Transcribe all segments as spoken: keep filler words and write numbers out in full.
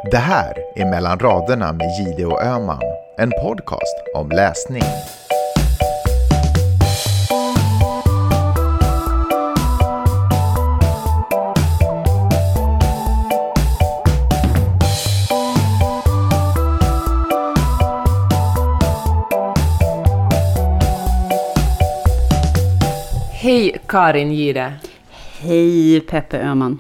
Det här är Mellan raderna med Gide och Öman, en podcast om läsning. Hej Karin Gide. Hej Peppe Öman.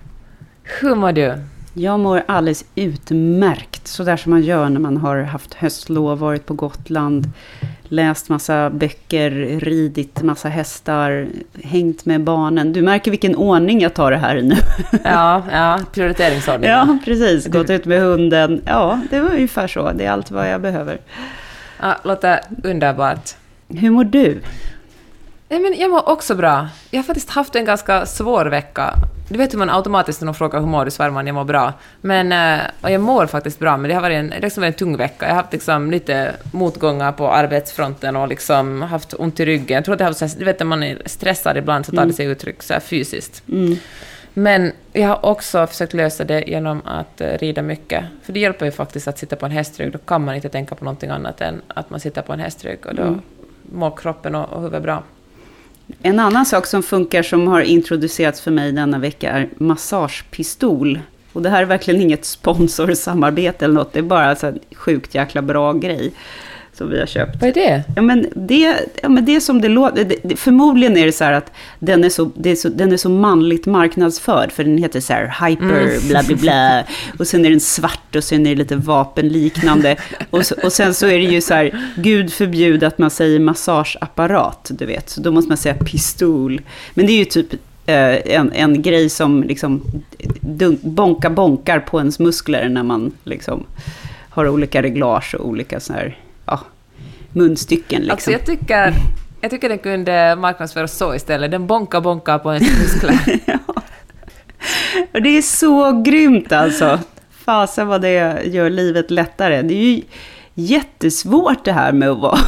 Hur mår du? Jag mår alldeles utmärkt. Så där som man gör när man har haft höstlov, varit på Gotland, läst massa böcker, ridit massa hästar, hängt med barnen. Du märker vilken ordning jag tar det här nu. Ja, ja, prioriteringsordning. Ja, precis. Gått ut med hunden. Ja, det var ungefär så. Det är allt vad jag behöver. Ja, låter underbart. Hur mår du? Nej, men jag mår också bra. Jag har faktiskt haft en ganska svår vecka. Du vet hur man automatiskt när de frågar hur mår du, svarar man jag mår bra. Men, och jag mår faktiskt bra, men det har varit en, liksom en tung vecka. Jag har haft liksom lite motgångar på arbetsfronten och liksom haft ont i ryggen. Jag tror att jag har haft, du vet när man är stressad ibland så tar det sig uttryck så här fysiskt. Mm. Men jag har också försökt lösa det genom att rida mycket. För det hjälper ju faktiskt att sitta på en hästrygg. Då kan man inte tänka på någonting annat än att man sitter på en hästrygg. Och då mm. mår kroppen och, och huvudet bra. En annan sak som funkar som har introducerats för mig denna vecka är massagepistol. Och det här är verkligen inget sponsorsamarbete eller något. Det är bara en sjukt jäkla bra grej som vi har köpt. Vad är det? Ja, men det, ja, men det som det låter... Det, det, förmodligen är det så här att den är så, det är så, den är så manligt marknadsförd. För den heter så här hyper, mm. bla bla bla. Och sen är den svart och sen är det lite vapenliknande. och, så, och sen så är det ju så här, Gud förbjud att man säger massageapparat, du vet. Så då måste man säga pistol. Men det är ju typ eh, en, en grej som liksom dunk, bonka bonkar på ens muskler när man liksom har olika reglage och olika så här... Ja, munstycken liksom. Alltså jag tycker, jag tycker den kunde marknadsföras så istället. Den bonka bonka på en muskler. Ja. Och det är så grymt alltså. Fasen vad det gör livet lättare. Det är ju jättesvårt det här med att vara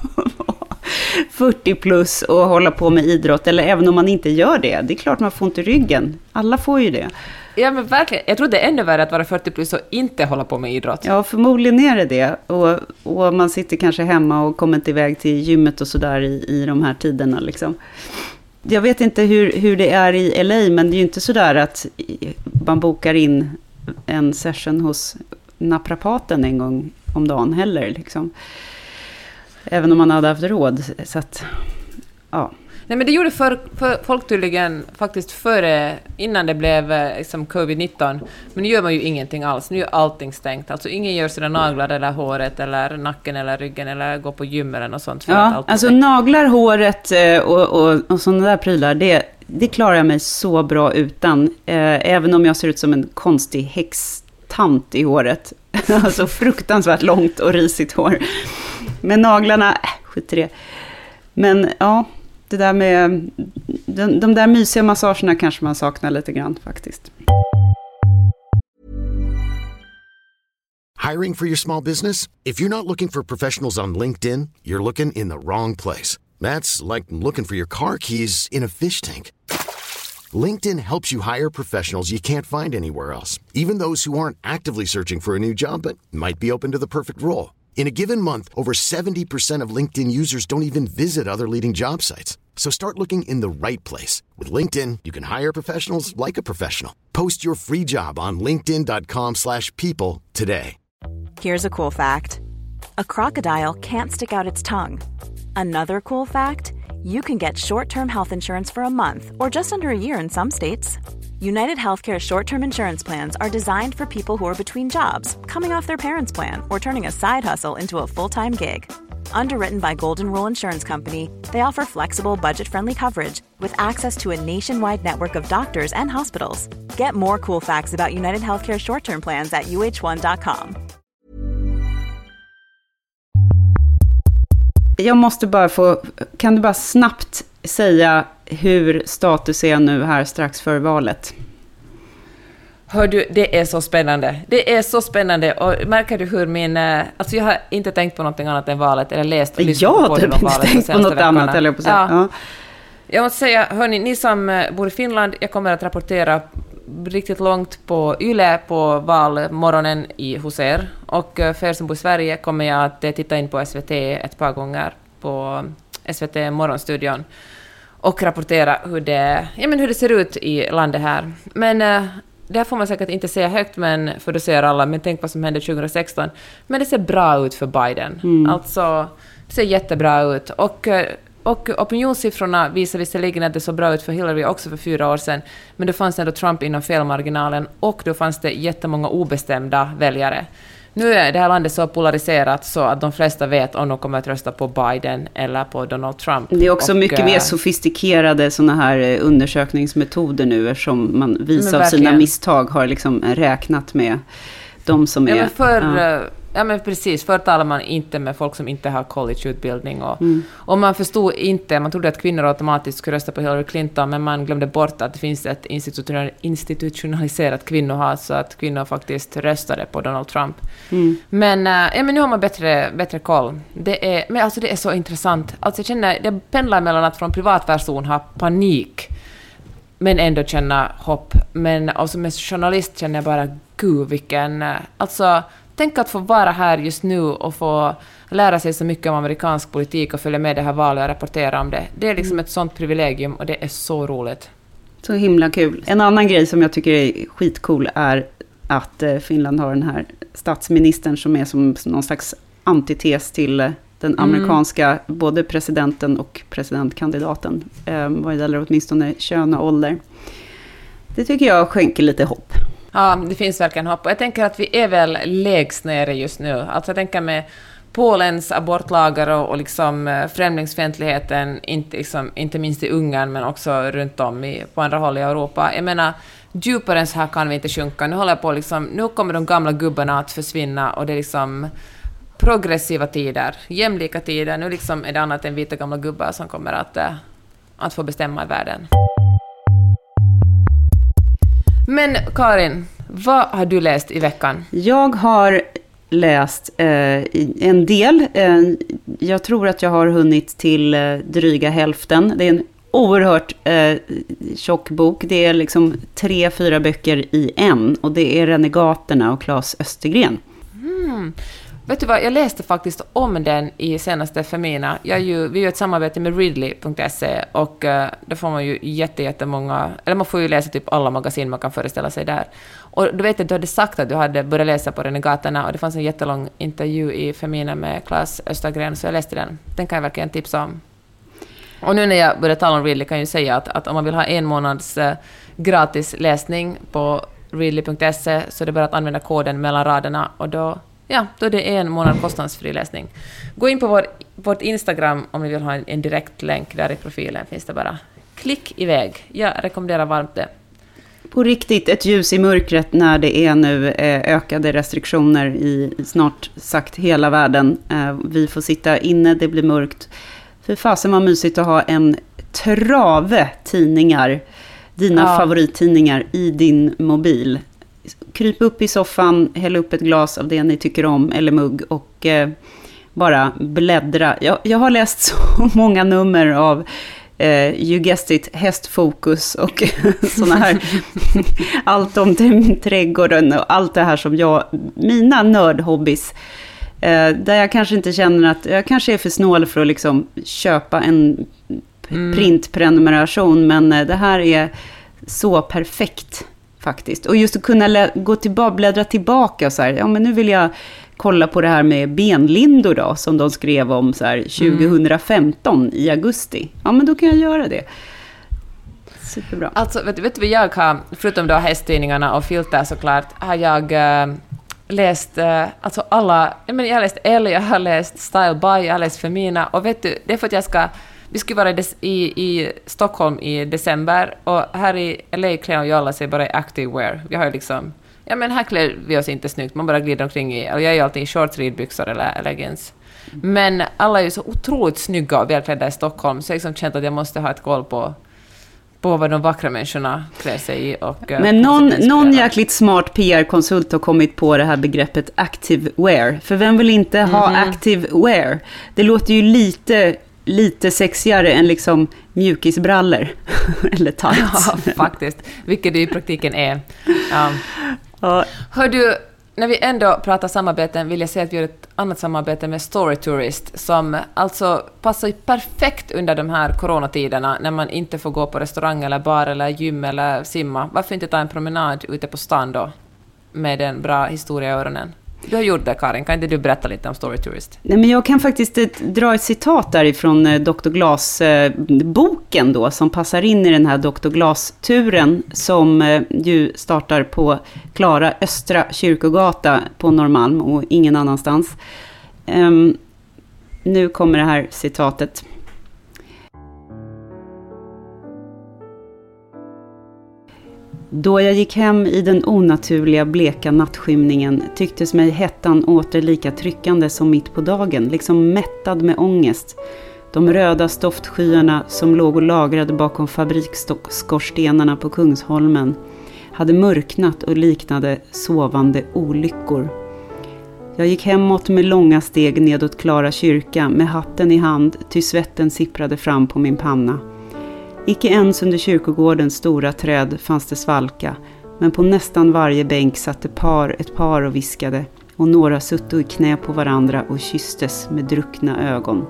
fyrtio plus och hålla på med idrott. Eller även om man inte gör det. Det är klart man får ont i ryggen. Alla får ju det. Ja, men verkligen. Jag tror det är ännu värre att vara fyrtio plus och inte hålla på med idrott. Ja, förmodligen är det det. Och, och man sitter kanske hemma och kommer inte iväg till gymmet och sådär i, i de här tiderna liksom. Jag vet inte hur, hur det är i L A, men det är ju inte sådär att man bokar in en session hos naprapaten en gång om dagen heller liksom. Även om man hade haft råd. Så att, ja. Nej, men det gjorde för, för folk tydligen faktiskt före, innan det blev liksom covid nitton. Men nu gör man ju ingenting alls. Nu är allting stängt. Alltså ingen gör sina naglar eller håret eller nacken eller ryggen eller går på gym eller något sånt. För ja, att allt alltså stängt. Naglar, håret och, och, och sådana där prylar, det, det klarar jag mig så bra utan. Eh, även om jag ser ut som en konstig häxtant i håret. Alltså fruktansvärt långt och risigt hår. Men naglarna, äh, skit i det. Men ja... Det där med de, de där mysiga massagerna kanske man saknar lite grann faktiskt. Hiring for your small business? If you're not looking for professionals on LinkedIn, you're looking in the wrong place. That's like looking for your car keys in a fish tank. LinkedIn helps you hire professionals you can't find anywhere else, even those who aren't actively searching for a new job but might be open to the perfect role. In a given month, over seventy percent of LinkedIn users don't even visit other leading job sites. So start looking in the right place. With LinkedIn, you can hire professionals like a professional. Post your free job on linkedin dot com slash people today. Here's a cool fact. A crocodile can't stick out its tongue. Another cool fact, you can get short-term health insurance for a month or just under a year in some states. United Healthcare short-term insurance plans are designed for people who are between jobs, coming off their parents' plan, or turning a side hustle into a full-time gig. Underwritten by Golden Rule Insurance Company, they offer flexible, budget-friendly coverage with access to a nationwide network of doctors and hospitals. Get more cool facts about United Healthcare short-term plans at u h one dot com. Jag måste bara få, kan du bara snabbt säga hur status är nu här strax före valet? Hör du, det är så spännande. Det är så spännande. Och märker du hur min... Alltså jag har inte tänkt på någonting annat än valet. Eller läst och lyssnat på på det om valet. Jag har tänkt på något veckorna. annat. Eller på så. Ja. Ja. Jag måste säga, hörni, ni som bor i Finland, jag kommer att rapportera riktigt långt på Yle på valmorgonen i hos er. Och för er som bor i Sverige kommer jag att titta in på S V T ett par gånger på S V T Morgonstudion och rapportera hur det, ja, men hur det ser ut i landet här. Men äh, det får man säkert inte säga högt, men för då ser alla, men tänk vad som hände tjugo sexton. Men det ser bra ut för Biden. Mm. Alltså, det ser jättebra ut. Och, och opinionssiffrorna visar visserligen att det såg bra ut för Hillary också för fyra år sedan. Men då fanns ändå Trump inom felmarginalen och då fanns det jättemånga obestämda väljare. Nu är det här landet så polariserat så att de flesta vet om de kommer att rösta på Biden eller på Donald Trump. Det är också och, äh, mycket mer sofistikerade såna här undersökningsmetoder nu, eftersom man visar av sina misstag har liksom räknat med de som ja, är... Men för, ja. Ja, men precis. Förr talar man inte med folk som inte har collegeutbildning. Och, mm. och man förstod inte, man trodde att kvinnor automatiskt skulle rösta på Hillary Clinton, men man glömde bort att det finns ett institutionaliserat kvinnohat, så att kvinnor faktiskt röstade på Donald Trump. Mm. Men, ja, men nu har man bättre, bättre koll. Det är, men alltså det är så intressant. Alltså jag känner, det pendlar mellan att från privatperson ha panik, men ändå känna hopp. Men alltså med journalist känner jag bara, gud vilken... Alltså... Tänk att få vara här just nu och få lära sig så mycket om amerikansk politik och följa med det här valet och rapportera om det. Det är liksom ett sånt privilegium och det är så roligt. Så himla kul. En annan grej som jag tycker är skitcool är att Finland har den här statsministern som är som någon slags antites till den amerikanska, mm. både presidenten och presidentkandidaten. Eh, vad gäller åtminstone kön och ålder. Det tycker jag skänker lite hopp. Ja, det finns verkligen hopp. Och jag tänker att vi är väl lägst nere just nu. Alltså jag tänker med Polens abortlagar och, och liksom främlingsfientligheten, inte, liksom, inte minst i Ungern men också runt om i, på andra håll i Europa. Jag menar, djupare än så här kan vi inte sjunka. Nu håller jag på liksom, nu kommer de gamla gubbarna att försvinna och det är liksom progressiva tider, jämlika tider. Nu liksom är det annat än vita gamla gubbar som kommer att, att få bestämma i världen. Men Karin, vad har du läst i veckan? Jag har läst eh, en del. Eh, jag tror att jag har hunnit till eh, dryga hälften. Det är en oerhört eh, tjock bok. Det är liksom tre, fyra böcker i en. Och det är Renegaterna och Claes Östergren. Mm. Vet du vad, jag läste faktiskt om den i senaste Femina. Jag ju, vi gör ett samarbete med Readly punkt se och uh, då får man ju jätte, jättemånga, eller man får ju läsa typ alla magasin man kan föreställa sig där. Och du vet att du hade sagt att du hade börjat läsa på Renegaterna och det fanns en jättelång intervju i Femina med Claes Östergren, så jag läste den. Den kan jag verkligen tipsa om. Och nu när jag börjar tala om Readly kan jag ju säga att, att om man vill ha en månads uh, gratis läsning på Readly punkt se så är det bara att använda koden mellan raderna och då Ja, då är det en månad kostnadsfri läsning. Gå in på vår, vårt Instagram om ni vill ha en, en direkt länk där i profilen. Finns det bara. Klick iväg. Jag rekommenderar varmt det. På riktigt ett ljus i mörkret när det är nu eh, ökade restriktioner i snart sagt hela världen. Eh, vi får sitta inne, det blir mörkt. För fasen var mysigt att ha en trave tidningar, dina ja. favorittidningar i din mobil. Kryp upp i soffan, häll upp ett glas av det ni tycker om eller mugg och eh, bara bläddra. Jag, jag har läst så många nummer av eh, You Guessed It, Hästfokus och såna här allt om trädgården och allt det här som jag, mina nördhobbys eh, där jag kanske inte känner att jag kanske är för snål för att liksom köpa en mm. printprenumeration, men eh, det här är så perfekt faktiskt. Och just att kunna lä- gå tillbaka, bläddra tillbaka så här, ja men nu vill jag kolla på det här med benlindor då, som de skrev om så här tjugohundrafemton mm. i augusti. Ja men då kan jag göra det. Superbra. Alltså vet, vet du vad jag har, förutom då hästtidningarna och filter såklart, har jag äh, läst äh, alltså alla, jag, men, jag har läst Elle, jag har läst Style By, jag har läst Femina och vet du, det är för att jag ska vi skulle vara i, des, i, i Stockholm i december och här i L A klär ju alla sig bara i active wear. Vi har ju liksom, ja men här klär vi oss inte snyggt, man bara glider omkring i, och jag är ju alltid i shorts, ridbyxor eller leggings. Men alla är ju så otroligt snygga och välklädda i Stockholm, så jag har liksom känt att jag måste ha ett koll på, på vad de vackra människorna klär sig i. Och, men någon, någon jäkligt smart P R-konsult har kommit på det här begreppet active wear. För vem vill inte ha mm-hmm. active wear? Det låter ju lite lite sexigare än liksom mjukisbrallor eller tights. Ja, faktiskt. Vilket det i praktiken är. Ja. Ja. Hör du, när vi ändå pratar samarbeten vill jag säga att vi gör ett annat samarbete med Story Tourist som alltså passar perfekt under de här coronatiderna när man inte får gå på restaurang eller bar eller gym eller simma. Varför inte ta en promenad ute på stan då med en bra historia i öronen? Du har gjort det, Karin. Kan inte du berätta lite om Story Tourist? Nej, men jag kan faktiskt ett, dra ett citat därifrån eh, doktor Glas-boken eh, då, som passar in i den här doktor Glas-turen som eh, ju startar på Klara Östra Kyrkogata på Norrmalm och ingen annanstans. Um, nu kommer det här citatet. Då jag gick hem i den onaturliga bleka nattskymningen tycktes mig hettan åter lika tryckande som mitt på dagen, liksom mättad med ångest. De röda stoftskyarna som låg och lagrade bakom fabriksskorstenarna på Kungsholmen hade mörknat och liknade sovande olyckor. Jag gick hemåt med långa steg nedåt Klara kyrka med hatten i hand ty svetten sipprade fram på min panna. Icke ens under kyrkogårdens stora träd fanns det svalka, men på nästan varje bänk satt ett par, ett par och viskade, och några sutto i knä på varandra och kysstes med druckna ögon.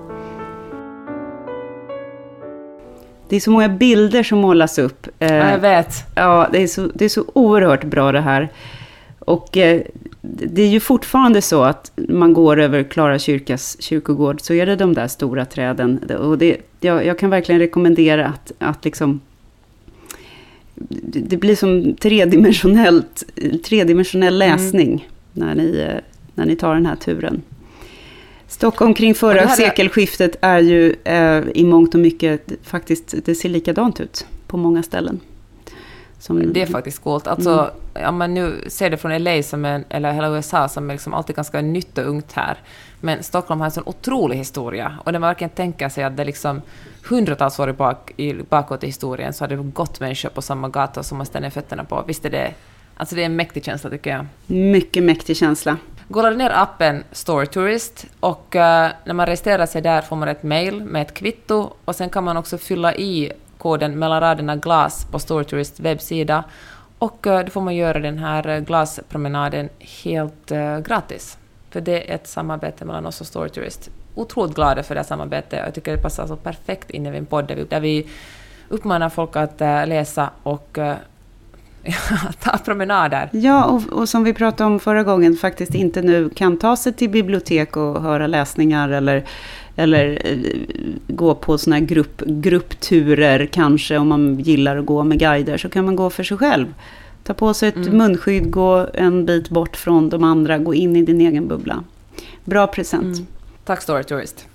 Det är så många bilder som målas upp. Ja, jag vet. Ja, det är så, det är så oerhört bra det här. Och eh, det är ju fortfarande så att man går över Klara kyrkas kyrkogård så är det de där stora träden. Och det, jag, jag kan verkligen rekommendera att, att liksom, det, det blir som tredimensionellt, tredimensionell läsning mm. när, ni, när ni tar den här turen. Stockholm kring förra är... sekelskiftet är ju eh, i mångt och mycket faktiskt, det ser likadant ut på många ställen. Som, det är faktiskt coolt. Alltså, mm. om man nu ser det från L A som en, eller hela U S A som är liksom alltid ganska nytt och ungt här. Men Stockholm har en sån otrolig historia. Och det man verkligen tänker sig att det liksom hundratals år bak, i, bakåt i historien så har det gått människor på samma gata som man ställer fötterna på. Visst är det, alltså det är en mäktig känsla tycker jag. Mycket mäktig känsla. Gå ner appen Story Tourist och uh, när man registrerar sig där får man ett mail med ett kvitto och sen kan man också fylla i koden mellan raderna glas på Story Tourist webbsida och uh, då får man göra den här glaspromenaden helt uh, gratis. För det är ett samarbete mellan oss och Story Tourist. Otroligt glada för det här samarbetet. Jag tycker det passar så perfekt in i en podd där vi, där vi uppmanar folk att uh, läsa och uh, ta promenader. Ja, och, och som vi pratade om förra gången faktiskt inte nu kan ta sig till bibliotek och höra läsningar eller, eller eh, gå på såna här grupp, gruppturer kanske om man gillar att gå med guider så kan man gå för sig själv. Ta på sig ett mm. munskydd, gå en bit bort från de andra, gå in i din egen bubbla. Bra present. Mm. Tack Story Tourist.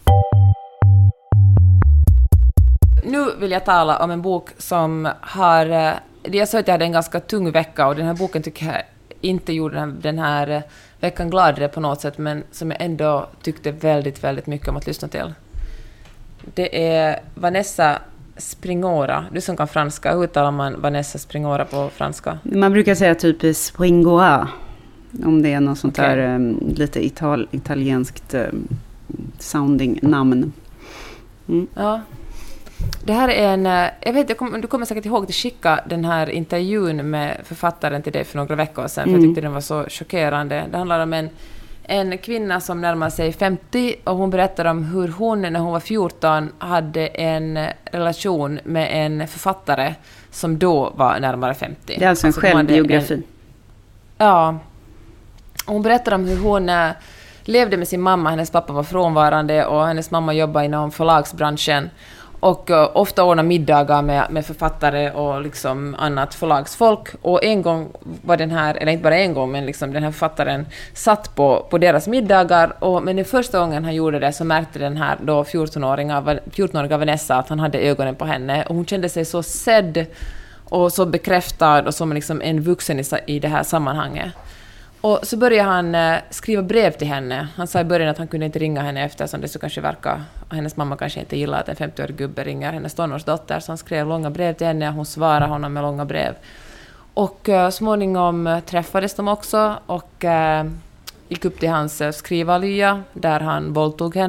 Nu vill jag tala om en bok som har... Jag sa att jag hade en ganska tung vecka och den här boken tycker jag inte gjorde den här, den här veckan gladare på något sätt men som jag ändå tyckte väldigt, väldigt mycket om att lyssna till. Det är Vanessa Springora. Du som kan franska, hur uttalar man Vanessa Springora på franska? Man brukar säga typ Springora om det är något sånt okay. där um, lite ital- italienskt um, sounding namn. Mm. Ja. Det här är en, jag vet, jag kom, du kommer säkert ihåg att skicka den här intervjun med författaren till dig för några veckor sedan, för jag tyckte den var så chockerande. Det handlar om en, en kvinna som närmar sig femtio och hon berättar om hur hon när hon var fjorton hade en relation med en författare som då var närmare femtio. Det är alltså en alltså självbiografi. En, ja. Hon berättar om hur hon levde med sin mamma, hennes pappa var frånvarande och hennes mamma jobbade inom förlagsbranschen. Och uh, ofta ordnar middagar med, med författare och liksom annat förlagsfolk. Och en gång var den här, eller inte bara en gång, men liksom den här författaren satt på, på deras middagar. Och, men den första gången han gjorde det så märkte den här då fjorton-åriga, fjorton-åriga Vanessa att han hade ögonen på henne. Och hon kände sig så sedd och så bekräftad och som liksom en vuxen i, i det här sammanhanget. Och så började han eh, skriva brev till henne. Han sa i början att han kunde inte ringa henne eftersom det så kanske verkar, hennes mamma kanske inte gillar att en femtioårig gubbe ringer hennes tonårsdotter. Så han skrev långa brev till henne och hon svarade honom med långa brev. Och eh, småningom träffades de också och eh, gick upp till hans skrivarlya där han våldtog henne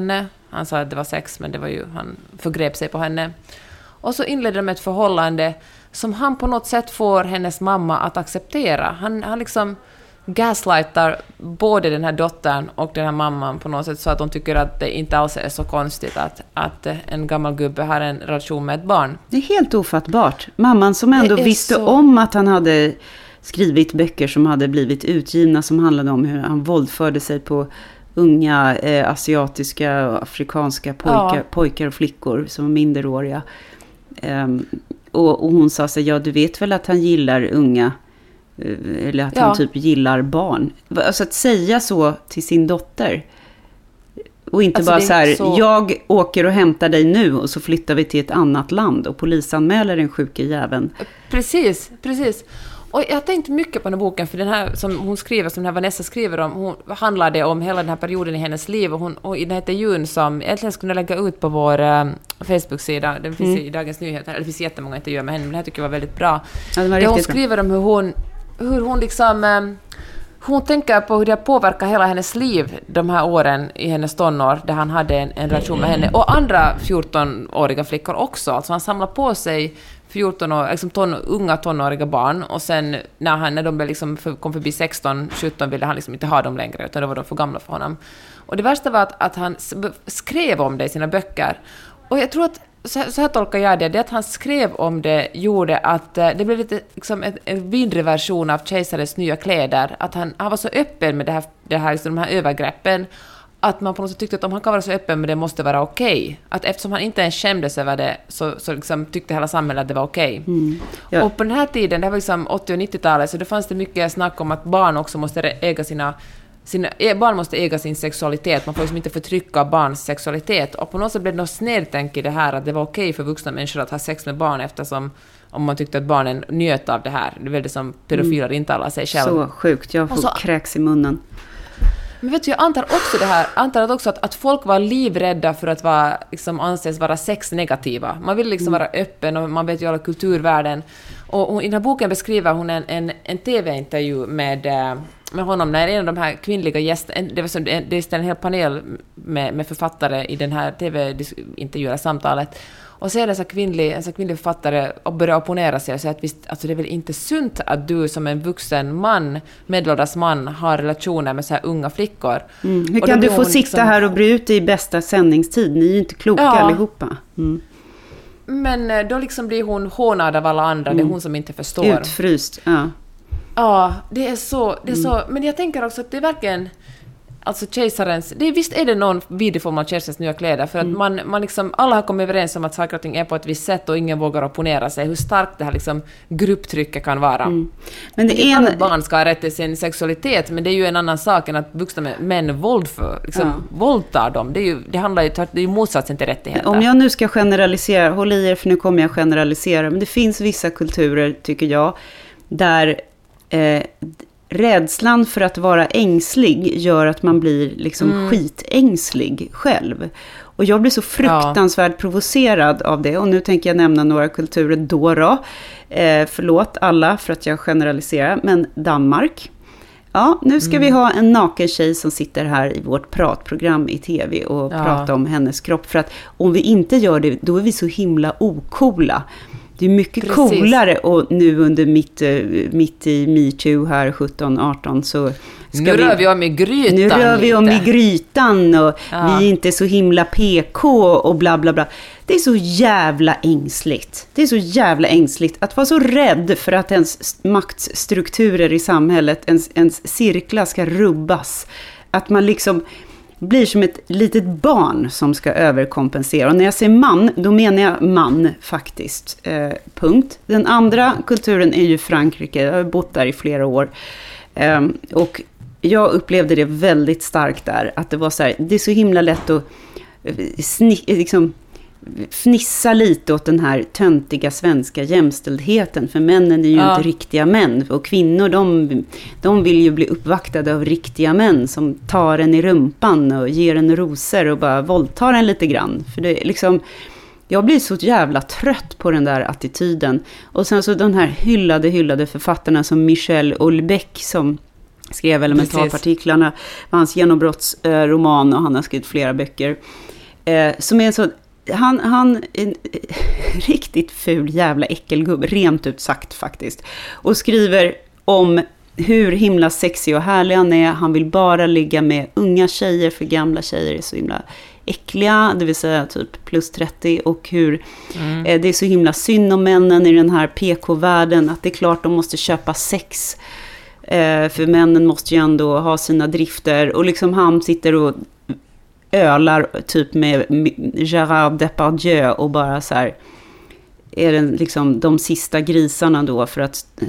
Han sa att det var sex, men det var ju, han förgrep sig på henne. Och så inledde de ett förhållande som han på något sätt får hennes mamma att acceptera. Han, han liksom gaslightar både den här dottern och den här mamman på något sätt, så att de tycker att det inte alls är så konstigt att, att en gammal gubbe har en relation med ett barn. Det är helt ofattbart. Mamman som ändå visste så... om att han hade skrivit böcker som hade blivit utgivna, som handlade om hur han våldförde sig på unga eh, asiatiska och afrikanska pojkar, ja. pojkar och flickor som var minderåriga. Um, och, och hon sa sig, ja, du vet väl att han gillar unga, eller att ja. han typ gillar barn. Alltså att säga så till sin dotter. Och inte alltså bara så här, så... jag åker och hämtar dig nu och så flyttar vi till ett annat land och polisanmäler den sjuka jäveln. Precis, precis. Och jag har tänkt mycket på den här boken, för den här som hon skriver, som den här Vanessa skriver om, hon handlade om hela den här perioden i hennes liv, och, hon, och i den här intervjun som egentligen skulle lägga ut på vår uh, Facebook-sida, den finns mm. i Dagens Nyheter, eller det finns jättemånga intervjuer med henne, men det här tycker jag var väldigt bra. Ja, det var hon skriver bra. Om hur hon, hur hon liksom... Um, hon tänker på hur det påverkar hela hennes liv de här åren i hennes tonår, där han hade en, en relation med henne. Och andra fjortonåriga flickor också. Alltså han samlar på sig fjorton år, liksom ton, unga tonåriga barn. Och sen när, han, när de liksom för, kom förbi sexton sjutton ville han liksom inte ha dem längre, utan då var de för gamla för honom. Och det värsta var att, att han skrev om det i sina böcker. Och jag tror att Så, så här tolkar jag det, det att han skrev om det gjorde att uh, det blev lite liksom en, en mindre version av Kejsarens nya kläder, att han, han var så öppen med det här, det här, liksom, de här övergreppen, att man på något sätt tyckte att om han kan vara så öppen med det måste vara okej. Okay. Att eftersom han inte ens skämdes över det, så, så liksom tyckte hela samhället att det var okej. Okay. Mm. Ja. Och på den här tiden, det var liksom åttio- och nittiotalet, så det fanns det mycket snack om att barn också måste äga sina Sina, barn måste äga sin sexualitet. Man får liksom inte förtrycka barns sexualitet. Och på något sätt blev det något snedtänk i det här, att det var okej för vuxna människor att ha sex med barn, eftersom om man tyckte att barnen njöt av det här. Det var det som pedofiler mm. intalar sig själv. Så sjukt, jag får så, kräks i munnen. Men vet du, jag antar också det här, antar att också att, att folk var livrädda för att vara, liksom, anses vara sexnegativa. Man vill liksom mm. vara öppen, och man vet ju alla kulturvärden. Och, och i den här boken beskriver hon en, en, en tv-intervju med... med honom, när en av de här kvinnliga gästerna, det var som det är en hel panel med, med författare i den här tv-intervjuer samtalet, och så är det en kvinnlig, en kvinnlig författare och börjar opponera sig och säga att visst, alltså det är väl inte sunt att du som en vuxen man, medelålders man, har relationer med så här unga flickor. Mm. Hur kan du få sitta liksom här och bry ut i bästa sändningstid? Ni är ju inte kloka ja. allihopa. Mm. Men då liksom blir hon hånad av alla andra, mm. det är hon som inte förstår. Utfryst, ja. Ja, det är så, det är så, mm. men jag tänker också att det är verkligen, alltså kejsarens, det är, visst är det någon vidrig form av kejsarens nya kläder, för att mm. man, man liksom, alla har kommit överens om att saker och ting är på ett visst sätt och ingen vågar opponera sig, hur starkt det här liksom grupptrycket kan vara. Mm. Men det är en... att barn ska ha rätt till sin sexualitet, men det är ju en annan sak än att vuxna män våld för, liksom, ja. våldtar dem. Det är ju, det handlar ju, det är ju motsatsen till rättigheter. Om jag nu ska generalisera, håll i er för nu kommer jag generalisera, men det finns vissa kulturer, tycker jag, där Eh, rädslan för att vara ängslig gör att man blir liksom mm. skitängslig själv. Och jag blir så fruktansvärt ja. provocerad av det. Och nu tänker jag nämna några kulturer då då. Eh, förlåt alla för att jag generaliserar. Men Danmark. Ja, nu ska mm. vi ha en naken tjej som sitter här i vårt pratprogram i tv och ja. pratar om hennes kropp. För att om vi inte gör det, då är vi så himla okola. Det är mycket Precis. coolare, och nu under mitt, mitt i MeToo här sjutton arton så ska nu vi, rör vi om i grytan. Nu rör vi om lite. i grytan och ja. vi är inte så himla P K och bla bla bla. Det är så jävla ängsligt. Det är så jävla ängsligt att vara så rädd för att ens maktstrukturer i samhället, ens, ens cirklar ska rubbas. Att man liksom blir som ett litet barn som ska överkompensera. Och när jag säger man, då menar jag man faktiskt. Eh, punkt. Den andra kulturen är ju Frankrike. Jag har bott där i flera år. Eh, och jag upplevde det väldigt starkt där. Att det var så här, det är så himla lätt att sni, liksom, fnissa lite åt den här töntiga svenska jämställdheten, för männen är ju ja. inte riktiga män, och kvinnor de, de vill ju bli uppvaktade av riktiga män som tar en i rumpan och ger en rosor och bara våldtar en lite grann, för det liksom, jag blir så jävla trött på den där attityden. Och sen så de här hyllade hyllade författarna som Michel Houellebecq som skrev elementarpartiklarna, var hans genombrottsroman, och han har skrivit flera böcker. eh, som är en så, han, han en riktigt ful jävla äckelgubb, rent ut sagt faktiskt, och skriver om hur himla sexig och härlig han är. Han vill bara ligga med unga tjejer, för gamla tjejer är så himla äckliga, det vill säga typ plus trettio, och hur mm. eh, det är så himla synd om männen i den här P K-världen, att det är klart de måste köpa sex, eh, för männen måste ju ändå ha sina drifter, och liksom han sitter och ölar typ med Gérard Depardieu och bara så här, är det liksom de sista grisarna då, för att eh,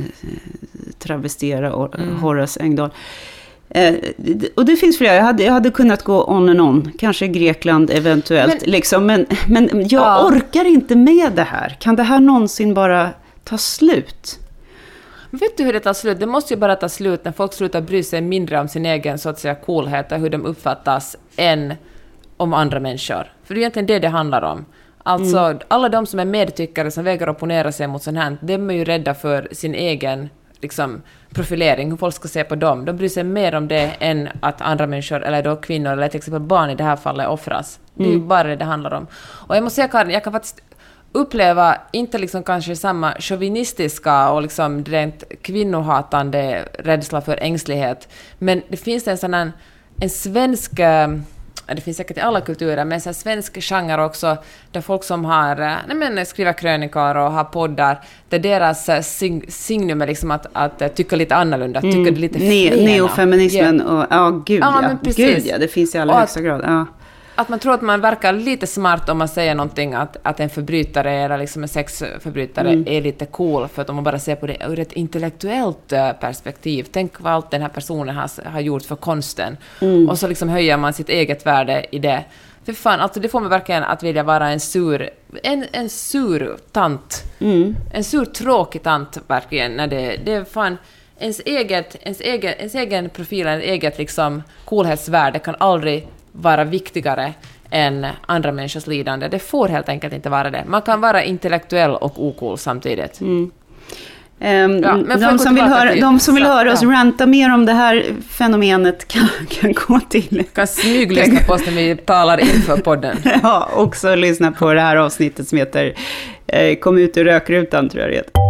travestera or- mm. Horace Engdahl. Eh, och det finns flera, jag hade, jag hade kunnat gå on and on, kanske Grekland eventuellt, men, liksom, men, men jag ja. orkar inte med det här. Kan det här någonsin bara ta slut? Vet du hur det tar slut? Det måste ju bara ta slut när folk slutar bry sig mindre om sin egen så att säga coolhet och hur de uppfattas än om andra människor. För det är egentligen det det handlar om. Alltså mm. alla de som är medtyckare som vägrar opponera sig mot sånt här, de är ju rädda för sin egen liksom, profilering, hur folk ska se på dem. De bryr sig mer om det än att andra människor, eller då kvinnor, eller till exempel barn i det här fallet offras. Det är ju mm. bara det det handlar om. Och jag måste säga, Karin, jag kan faktiskt uppleva, inte liksom kanske samma chauvinistiska och liksom rent kvinnohatande rädsla för ängslighet, men det finns en sån här, en svensk, det finns säkert i alla kulturer, men en svensk genre också, där folk som har, nej men, skriver krönikor och har poddar, där deras sig, signum är liksom att, att tycka lite annorlunda, mm. tycka det lite ne- fena. Neofeminismen, yeah. och ja, gud ja, ja. Gud ja, det finns i allra högsta grad, ja. Att man tror att man verkar lite smart om man säger någonting att, att en förbrytare eller liksom en sexförbrytare mm. är lite cool, för att om man bara ser på det ur ett intellektuellt perspektiv, tänk vad allt den här personen har, har gjort för konsten, mm. och så liksom höjer man sitt eget värde i det. För fan, alltså det får mig verkligen att vilja vara en sur en, en sur tant, mm. en sur tråkig tant verkligen, när det, det är fan ens eget, ens egen, ens egen profil, ens eget liksom coolhetsvärde kan aldrig vara viktigare än andra människors lidande. Det får helt enkelt inte vara det. Man kan vara intellektuell och ocool samtidigt. Mm. Um, ja, de, som vill höra, de som vill höra oss ranta mer om det här fenomenet kan, kan gå till... Kan smyglyssna på oss när vi talar inför podden. Ja, också lyssna på det här avsnittet som heter eh, Kom ut ur rökrutan, tror jag det heter.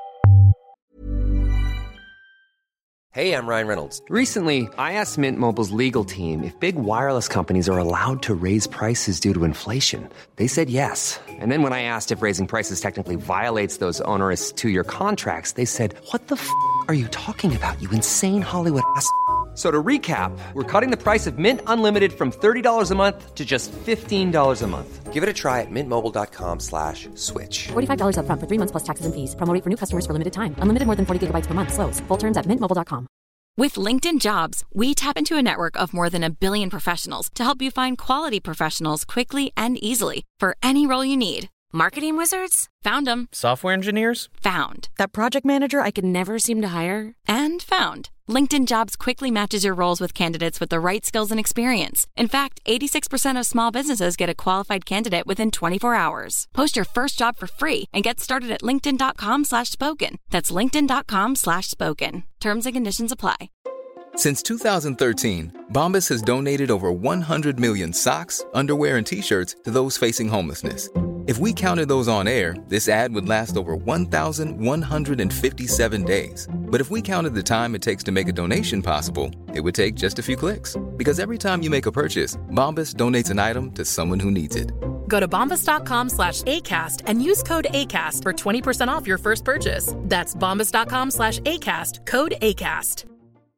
Hey, I'm Ryan Reynolds. Recently, I asked Mint Mobile's legal team if big wireless companies are allowed to raise prices due to inflation. They said yes. And then when I asked if raising prices technically violates those onerous two-year contracts, they said, what the f*** are you talking about, you insane Hollywood ass f- So to recap, we're cutting the price of Mint Unlimited from thirty dollars a month to just fifteen dollars a month. Give it a try at mintmobile.com slash switch. forty-five dollars up front for three months plus taxes and fees. Promo rate for new customers for limited time. Unlimited more than forty gigabytes per month. Slows full terms at mint mobile dot com. With LinkedIn Jobs, we tap into a network of more than a billion professionals to help you find quality professionals quickly and easily for any role you need. Marketing wizards? Found them. Software engineers? Found. That project manager I could never seem to hire? And found. LinkedIn Jobs quickly matches your roles with candidates with the right skills and experience. In fact, eighty-six percent of small businesses get a qualified candidate within twenty-four hours. Post your first job for free and get started at linkedin.com slash spoken. That's linkedin.com slash spoken. Terms and conditions apply. Since two thousand thirteen, Bombas has donated over one hundred million socks, underwear, and T-shirts to those facing homelessness. If we counted those on air, this ad would last over one thousand one hundred fifty-seven days. But if we counted the time it takes to make a donation possible, it would take just a few clicks. Because every time you make a purchase, Bombas donates an item to someone who needs it. Go to bombas.com slash ACAST and use code ACAST for twenty percent off your first purchase. That's bombas.com slash ACAST, code ACAST.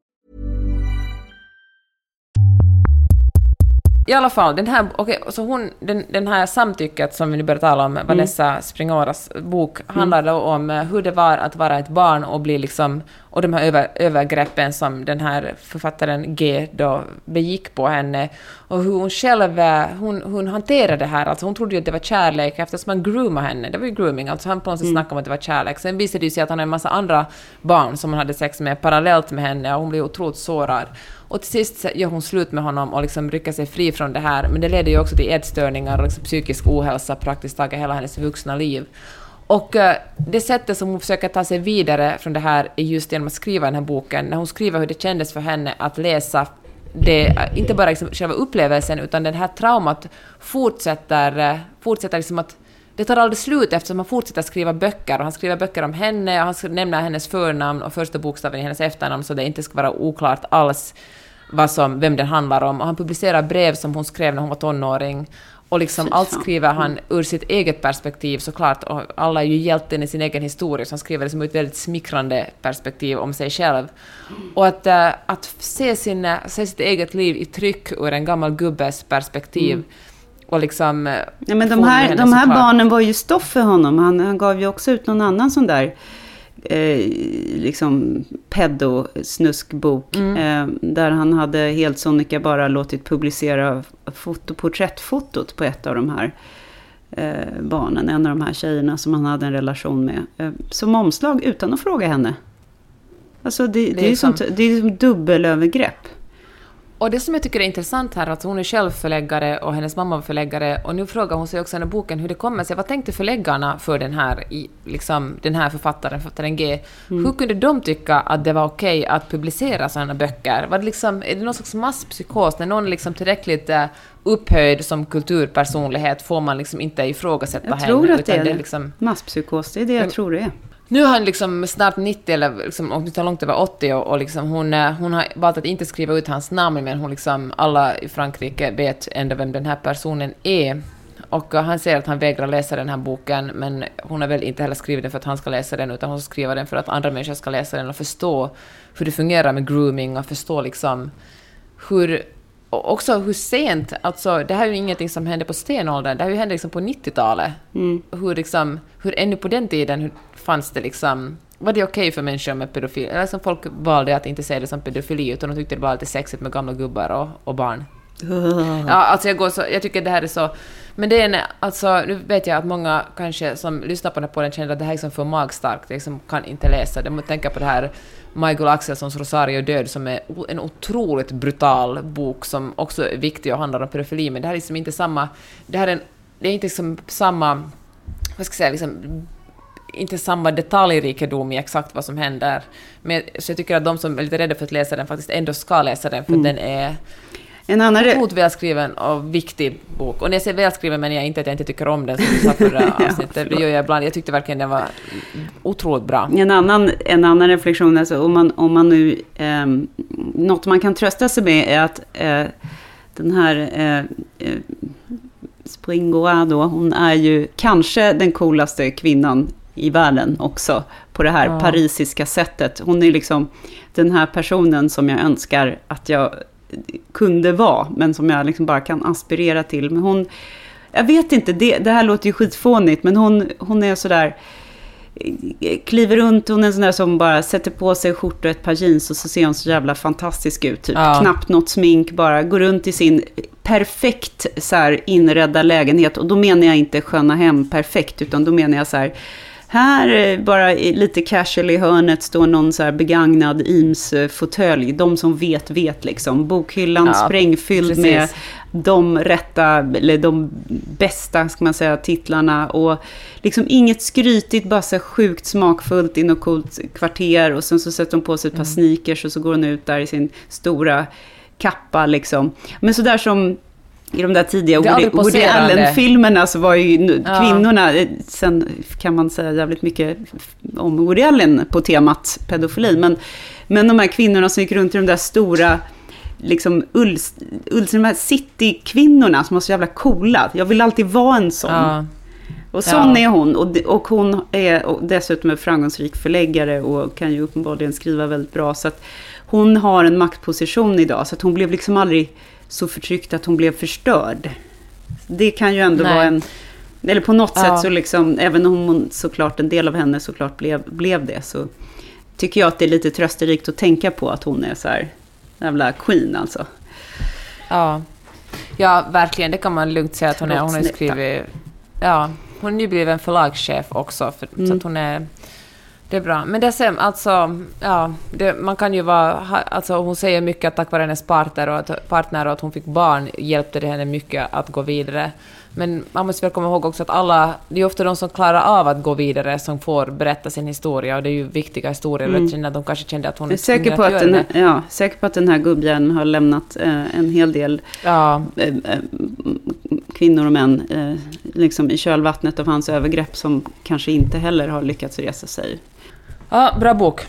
I alla fall, den här, okay, så hon, den, den här samtycket som vi nu börjar tala om, mm. Vanessa Springoras bok, handlade mm. om hur det var att vara ett barn och bli liksom, och de här över, övergreppen som den här författaren G då begick på henne, och hur hon själv, hon, hon hanterade det här, alltså hon trodde ju att det var kärlek eftersom man groomade henne, det var ju grooming, alltså han på något sätt mm. snackade om att det var kärlek. Sen visade det sig att han hade en massa andra barn som hon hade sex med parallellt med henne, och hon blev otroligt sårad. Och till sist gör hon slut med honom och liksom rycker sig fri från det här. Men det leder ju också till ätstörningar och liksom psykisk ohälsa praktiskt taget hela hennes vuxna liv. Och uh, det sättet som hon försöker ta sig vidare från det här är just genom att skriva den här boken. När hon skriver hur det kändes för henne att läsa det, inte bara liksom själva upplevelsen, utan den här traumat fortsätter, fortsätter liksom att det tar aldrig slut eftersom han fortsätter skriva böcker. Och han skriver böcker om henne, och han nämner hennes förnamn och första bokstaven i hennes efternamn, så det inte ska vara oklart alls vad som, vem den handlar om. Och han publicerar brev som hon skrev när hon var tonåring. Och liksom allt skriver han ur sitt eget perspektiv, såklart. Och alla är ju hjälten i sin egen historia, så han skriver liksom ett väldigt smickrande perspektiv om sig själv. Och att, äh, att se, sin, se sitt eget liv i tryck ur en gammal gubbes perspektiv. Mm. Och liksom... Ja, men de här, de här barnen var ju stoff för honom. Han, han gav ju också ut någon annan sån där eh, liksom pedo-snuskbok. Mm. Eh, där han hade helt sonika bara låtit publicera foto, porträttfotot på ett av de här eh, barnen. En av de här tjejerna som han hade en relation med. Eh, som omslag utan att fråga henne. Alltså det, det, det är ju som... sånt, det är som dubbelövergrepp. Och det som jag tycker är intressant här, att hon är själv förläggare och hennes mamma var förläggare, och nu frågar hon sig också i den här boken hur det kommer sig. Vad tänkte förläggarna för den här, i, liksom, den här författaren, författaren G? Mm. Hur kunde de tycka att det var okej att publicera sådana böcker? Var det liksom, är det någon slags masspsykos? När någon är liksom tillräckligt uh, upphöjd som kulturpersonlighet får man liksom inte ifrågasätta henne. Jag tror att det är det liksom, masspsykos, det är det jag men, tror det är. Nu är han liksom snart nittio, eller liksom, och tar långt över åttio, och, och liksom hon, hon har valt att inte skriva ut hans namn, men hon liksom, alla i Frankrike vet ändå vem den här personen är. Och han säger att han vägrar läsa den här boken, men hon har väl inte heller skrivit den för att han ska läsa den, utan hon ska skriva den för att andra människor ska läsa den och förstå hur det fungerar med grooming, och förstå liksom hur... Och också hur sent, alltså det här är ju ingenting som hände på stenåldern, det här hände liksom på nittiotalet. Mm. Hur, liksom, hur ännu på den tiden hur fanns det liksom, var det okej för människor med pedofili? Eller som folk valde att inte se det som pedofili, utan de tyckte det var lite sexigt med gamla gubbar och, och barn. Uh. Ja, alltså jag, går så, jag tycker det här är så, men det är en, alltså nu vet jag att många kanske som lyssnar på den här podden känner att det här är liksom för magstarkt, liksom kan inte läsa det. Man tänker på det här Michael Axelssons Rosario död, som är en otroligt brutal bok som också är viktig och handlar om pedofili, men det här är liksom inte samma, det här är, en, det är inte liksom samma, vad ska jag säga, liksom, inte samma detaljrikedom i exakt vad som händer. Men, så jag tycker att de som är lite rädda för att läsa den faktiskt ändå ska läsa den, för mm. den är en annan otroligt välskriven och viktig bok. Och när jag säger välskriven menar jag inte att jag inte tycker om den, som du sa förra avsnittet. Det gör jag ibland. Jag tyckte verkligen den var otroligt bra. En annan, en annan reflektion, alltså, om, man, om man nu... Eh, något man kan trösta sig med är att eh, den här eh, eh, Springoa då, hon är ju kanske den coolaste kvinnan i världen också, på det här ja. parisiska sättet. Hon är liksom den här personen som jag önskar att jag kunde vara, men som jag liksom bara kan aspirera till. Men hon, jag vet inte, det, det här låter ju skitfånigt, men hon, hon är sådär, kliver runt, hon är sån där som bara sätter på sig skjort och ett par jeans, och så ser hon så jävla fantastisk ut, typ. Ja. Knappt något smink, bara går runt i sin perfekt så här inredda lägenhet, och då menar jag inte sköna hem perfekt, utan då menar jag så här, här bara lite casual i hörnet står någon så här begagnad Eames-fåtölj. De som vet, vet liksom. Bokhyllan ja, sprängfylld precis. Med de rätta, eller de bästa, ska man säga, titlarna. Och liksom inget skrytigt, bara så sjukt smakfullt i något coolt kvarter. Och sen så sätter hon på sig ett par mm. sneakers, och så går hon ut där i sin stora kappa liksom. Men så där som... I de där tidiga Woody, Woody Allen-filmerna så var ju ja. kvinnorna, sen kan man säga jävligt mycket om Woody Allen på temat pedofili, men, men de här kvinnorna som gick runt i de där stora, liksom Ulls, Ulls, de här city-kvinnorna som var så jävla coola. Jag vill alltid vara en sån. Ja. Och sån ja. är hon, och, och hon är och dessutom en framgångsrik förläggare och kan ju uppenbarligen skriva väldigt bra, så att hon har en maktposition idag, så att hon blev liksom aldrig så förtryckt att hon blev förstörd. Det kan ju ändå Nej. vara en... Eller på något ja. sätt så liksom, även om hon såklart, en del av henne såklart blev, blev det, så tycker jag att det är lite trösterikt att tänka på att hon är så här jävla queen alltså. Ja, ja verkligen, det kan man lugnt säga att hon är. Hon har skrivit... Ja, hon är ju blivit en förlagschef också, för, mm. så att hon är... Det är bra. Men det är alltså, ja, det, man kan ju vara, alltså hon säger mycket att tack vare hennes partner och, att, partner och att hon fick barn hjälpte det henne mycket att gå vidare. Men man måste väl komma ihåg också att alla, det är ofta de som klarar av att gå vidare som får berätta sin historia, och det är ju viktiga historier. Mm. Jag känner att de kanske kände att hon är säker på att, att den här, ja, säker på att den här gubbjärn har lämnat eh, en hel del ja. eh, eh, kvinnor och män eh, liksom i kölvattnet av hans övergrepp, som kanske inte heller har lyckats resa sig. Ja, bra bok.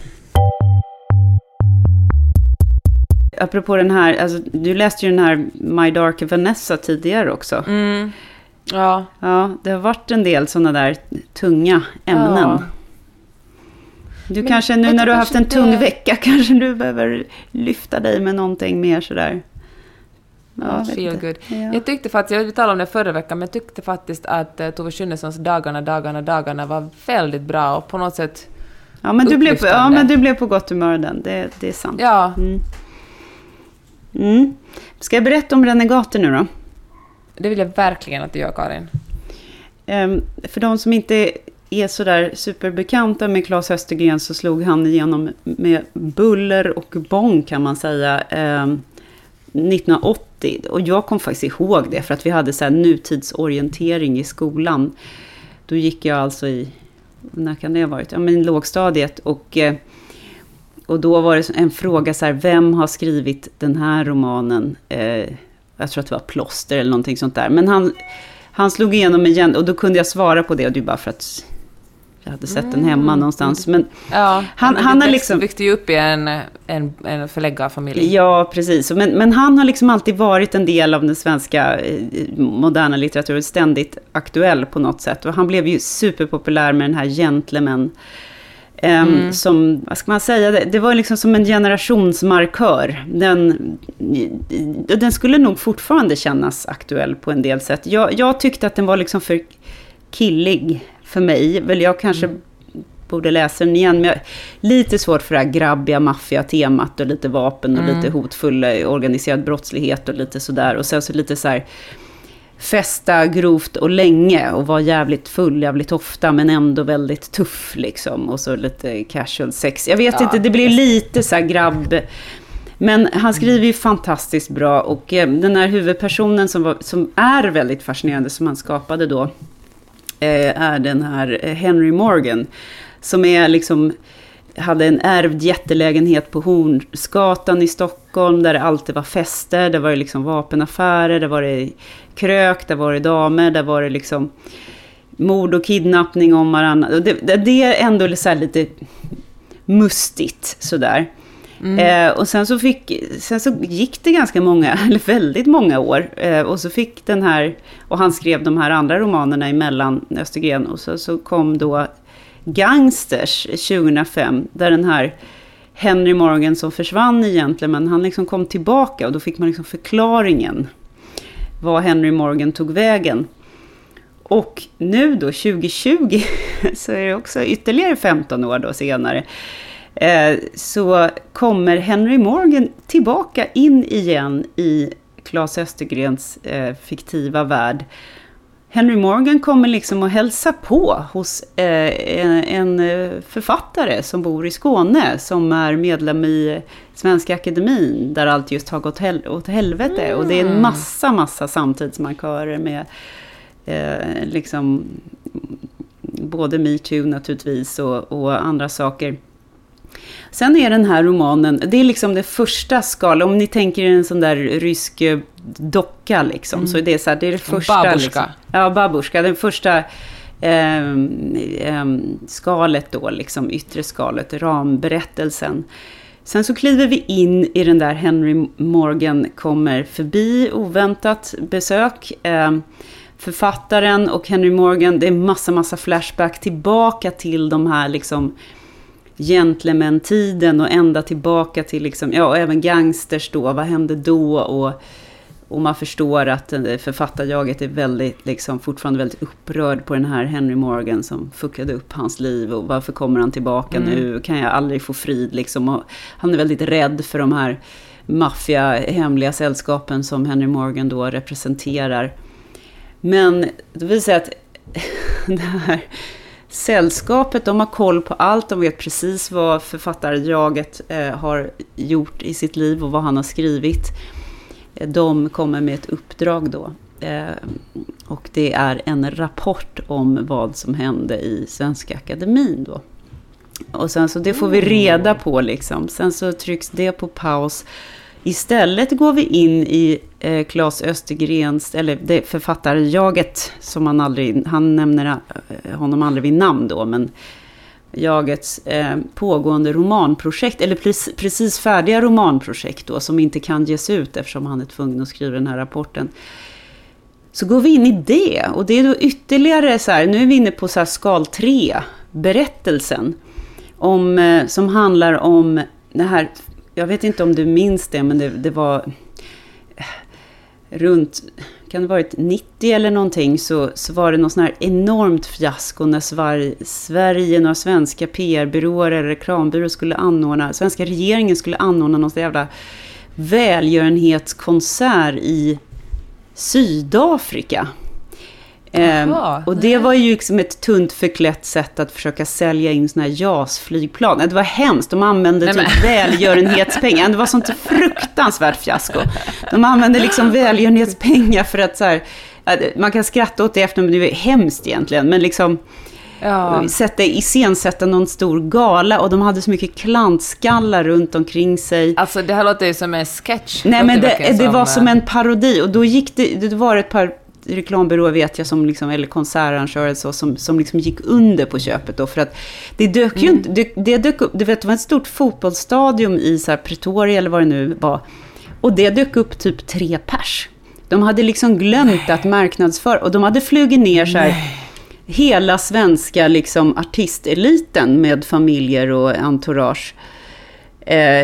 Apropå den här, alltså, du läste ju den här My Dark Vanessa tidigare också. Mm. Ja. Ja, det har varit en del sådana där tunga ämnen. Ja. Du Men, kanske nu när du har haft en tung det... vecka kanske du behöver lyfta dig med någonting mer sådär. Ja, feel good. Ja. Jag tyckte faktiskt, jag talade om det förra veckan, men jag tyckte faktiskt att uh, Tove Schunnesons Dagarna, dagarna, dagarna var väldigt bra och på något sätt ja, men du blev på, ja, men du blev på gott humör den, det, det är sant. Ja. Mm. Mm. Ska jag berätta om Renegater nu då? Det vill jag verkligen att du gör, Karin. Um, för de som inte är så där superbekanta med Claes Östergren, så slog han igenom med buller och bång, kan man säga, um, nittonhundraåttio. Och jag kom faktiskt ihåg det för att vi hade så här nutidsorientering i skolan. Då gick jag alltså i, när kan det ha varit? Ja, men i lågstadiet, och Och då var det en fråga så här, vem har skrivit den här romanen? Eh, jag tror att det var Plåster eller någonting sånt där. Men han, han slog igenom igen, och då kunde jag svara på det. Och det är bara för att jag hade sett den hemma någonstans. Men ja, han, men han har liksom... växte ju upp i en, en, en förläggarfamilj. Ja, precis. Men, men han har liksom alltid varit en del av den svenska eh, moderna litteraturen. Ständigt aktuell på något sätt. Och han blev ju superpopulär med den här Gentleman. Um, mm. Som, vad ska man säga, det, det var liksom som en generationsmarkör. Den, den skulle nog fortfarande kännas aktuell på en del sätt. Jag, jag tyckte att den var liksom för killig för mig. Väl jag kanske mm. borde läsa den igen. Men jag, lite svårt för det här grabbiga maffia-temat och lite vapen och mm. lite hotfull organiserad brottslighet och lite sådär. Och sen så lite så här festa grovt och länge och var jävligt full jävligt ofta, men ändå väldigt tuff liksom, och så lite casual sex. Jag vet ja, inte, det blir lite så här grabb, men han skriver ju fantastiskt bra, och eh, den här huvudpersonen som, var, som är väldigt fascinerande, som han skapade då, eh, är den här Henry Morgan, som är liksom hade en ärvd jättelägenhet på Hornsgatan i Stockholm, där det alltid var fester, där var det liksom vapenaffärer, där var det krök, där var det damer, där var det liksom mord och kidnappning om varandra. Det, det, det är ändå så här lite mustigt sådär. Mm. Eh, och sen så, fick, sen så gick det ganska många, eller väldigt många år, eh, och så fick den här, och han skrev de här andra romanerna emellan, Östergren, och så, så kom då Gangsters tjugohundrafem, där den här Henry Morgan som försvann egentligen, men han liksom kom tillbaka, och då fick man liksom förklaringen vad Henry Morgan tog vägen. Och nu då tjugo tjugo så är det också ytterligare femton år då senare, eh, så kommer Henry Morgan tillbaka in igen i Claes Östergrens eh, fiktiva värld. Henry Morgan kommer liksom att hälsa på hos eh, en, en författare som bor i Skåne, som är medlem i Svenska Akademin, där allt just har gått hel- åt helvete. Mm. Och det är en massa, massa samtidsmarkörer med eh, liksom både Me Too naturligtvis och, och andra saker. Sen är den här romanen, det är liksom det första skal. Om ni tänker en sån där rysk docka liksom, mm. så är det så här, det är det första. Babushka. Liksom, ja, babushka, den första eh, eh, skalet då, liksom yttre skalet, ramberättelsen. Sen så kliver vi in i den där Henry Morgan kommer förbi, oväntat besök. Eh, författaren och Henry Morgan, det är massa, massa flashback tillbaka till de här liksom gentleman-tiden och ända tillbaka till liksom, ja, även gangsters då, vad hände då, och, och man förstår att författarjaget är väldigt, liksom, fortfarande väldigt upprörd på den här Henry Morgan som fuckade upp hans liv, och varför kommer han tillbaka mm. nu, kan jag aldrig få frid liksom, och han är väldigt rädd för de här maffia, hemliga sällskapen som Henry Morgan då representerar. Men det vill säga att det här sällskapet, de har koll på allt, de vet precis vad författarjaget eh, har gjort i sitt liv och vad han har skrivit. De kommer med ett uppdrag då. Eh, och det är en rapport om vad som hände i Svenska Akademin då. Och sen så det får vi reda på liksom. Sen så trycks det på paus. Istället går vi in i eh, Claes Östergrens, eller det författarjaget som han aldrig, han nämner honom aldrig vid namn då, men jagets eh, pågående romanprojekt, eller precis, precis färdiga romanprojekt då, som inte kan ges ut eftersom han är tvungen att skriva den här rapporten. Så går vi in i det, och det är då ytterligare så här, nu är vi inne på så här skal tre, berättelsen, om, eh, som handlar om det här. Jag vet inte om du minns det, men det, det var runt, kan det ha varit nittio eller någonting, så, så var det något sån här enormt fiasko när Sverige, Sverige några svenska P R-byråer eller reklambyråer skulle anordna, svenska regeringen skulle anordna någon jävla välgörenhetskonsert i Sydafrika. Jaha, och det var ju liksom ett tunt förklätt sätt att försöka sälja in såna här J A S-flygplan. Det var hemskt. De använde Nej, typ välgörenhetspengar. Det var sånt fruktansvärt fiasko. De använde liksom välgörenhetspengar för att så här, man kan skratta åt det efter, men det är hemskt egentligen. Men liksom ja. sätta, iscensätta någon stor gala, och de hade så mycket klantskallar runt omkring sig. Alltså det här låter ju som en sketch. Nej, men det, det, det var som en parodi, och då gick det, det var ett par reklambyråer vet jag som liksom, eller konsertarrangörer så, som, som liksom gick under på köpet då, för att det dök mm. ju inte, det, det dök upp, du vet, det var ett stort fotbollsstadion i så här Pretoria eller vad det nu var, och det dök upp typ tre pers. De hade liksom glömt Nej. att marknadsföra, och de hade flugit ner så här Nej. hela svenska liksom artisteliten med familjer och entourage. Eh,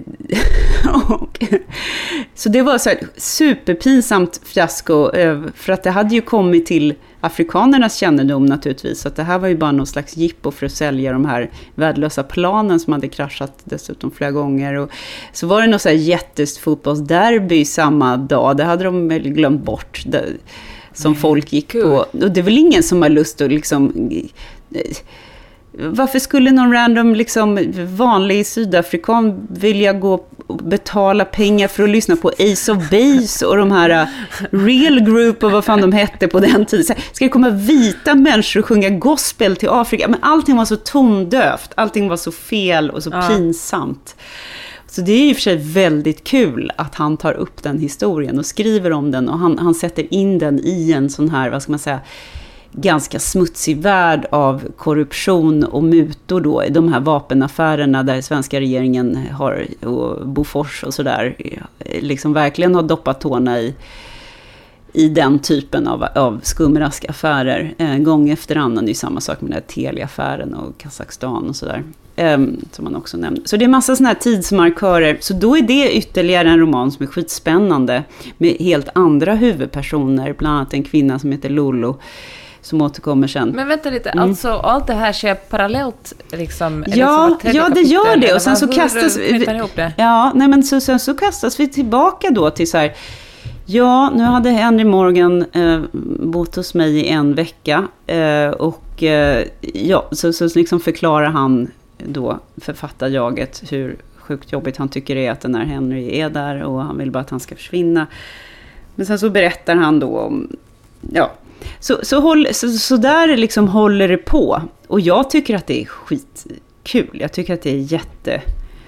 och, så det var så här superpinsamt fiasko, eh, för att det hade ju kommit till afrikanernas kännedom naturligtvis, så att det här var ju bara någon slags jippo för att sälja de här värdelösa planen som hade kraschat dessutom flera gånger. Och så var det något så här jättest fotbollsderby samma dag, det hade de väl glömt bort, det, som Nej, folk gick cool. på, och det är väl ingen som har lust att liksom... Varför skulle någon random liksom vanlig sydafrikan vilja gå och betala pengar för att lyssna på Ace of Base och de här uh, Real Group och vad fan de hette på den tiden? Så här, ska det komma vita människor och sjunga gospel till Afrika? Men allting var så tondövt, allting var så fel och så ja. pinsamt. Så det är ju för sig väldigt kul att han tar upp den historien och skriver om den, och han, han sätter in den i en sån här, vad ska man säga, ganska smutsig värld av korruption och mutor då, i de här vapenaffärerna där svenska regeringen har, och Bofors och sådär, liksom verkligen har doppat tårna i, i den typen av, av skumraskaffärer eh, gång efter annan. Det är samma sak med den här Telia-affären och Kazakstan och sådär, eh, som man också nämnde. Så det är massa såna här tidsmarkörer, så då är det ytterligare en roman som är skitspännande med helt andra huvudpersoner, bland annat en kvinna som heter Lolo, som återkommer sen. Men vänta lite, mm. alltså allt det här sker parallellt liksom? Ja, liksom ja det gör det, och sen så hur kastas vi, ihop det? ja, nej men så, sen så kastas vi tillbaka då till så här, ja, nu hade Henry Morgan eh, bott hos mig i en vecka, eh, och eh, ja, så, så liksom förklarar han då författarjaget hur sjukt jobbigt han tycker det är att den här Henry är där, och han vill bara att han ska försvinna. Men sen så berättar han då om, ja, Så, så, håll, så, så där liksom håller det på. Och jag tycker att det är skitkul. Jag tycker att det är jätte,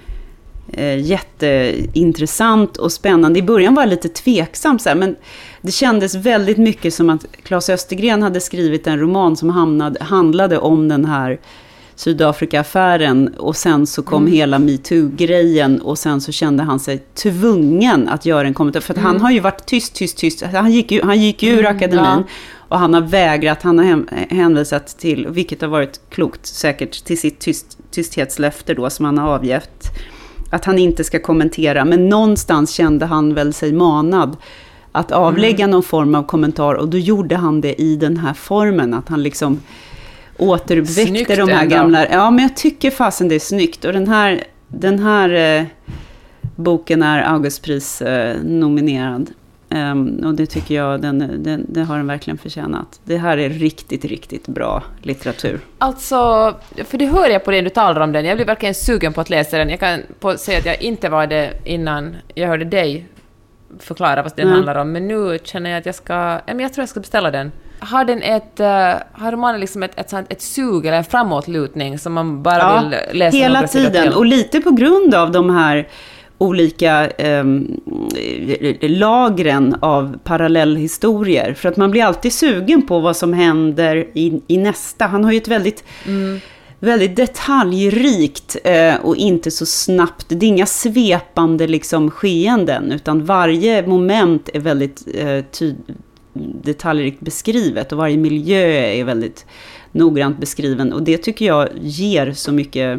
eh, jätteintressant och spännande. I början var jag lite tveksam så här, men det kändes väldigt mycket som att Claes Östergren hade skrivit en roman som hamnade, handlade om den här Sydafrika-affären, och sen så kom mm. hela MeToo-grejen, och sen så kände han sig tvungen att göra en kommentar, för att mm. han har ju varit tyst, tyst, tyst. Han gick ju, han gick ju ur mm, akademin, ja. och han har vägrat, han har hänvisat till, vilket har varit klokt säkert, till sitt tyst, tysthetslöfte då som han har avgett, att han inte ska kommentera, men någonstans kände han väl sig manad att avlägga mm. någon form av kommentar, och då gjorde han det i den här formen, att han liksom återuppväckte de här gamla. Ja, men jag tycker fasen det är snyggt. Och den här, den här eh, boken är Augustpris eh, nominerad. Um, och det tycker jag, den, den, det har den verkligen förtjänat. Det här är riktigt, riktigt bra litteratur. Alltså, för det hör jag på det du talar om den. Jag blir verkligen sugen på att läsa den. Jag kan på säga att jag inte var det innan jag hörde dig förklara vad den mm. handlar om. Men nu känner jag att jag ska... Jag tror jag ska beställa den. Har den ett... Uh, har romanen liksom ett, ett, sånt, ett sug eller en framåtlutning som man bara ja, vill läsa hela tiden. Och lite på grund av de här olika eh, lagren av parallellhistorier. För att man blir alltid sugen på vad som händer i, i nästa. Han har ju ett väldigt... Mm. väldigt detaljrikt eh, och inte så snabbt. Det är inga svepande liksom, skeenden, utan varje moment är väldigt eh, ty- detaljrikt beskrivet och varje miljö är väldigt noggrant beskriven. Och det tycker jag ger så mycket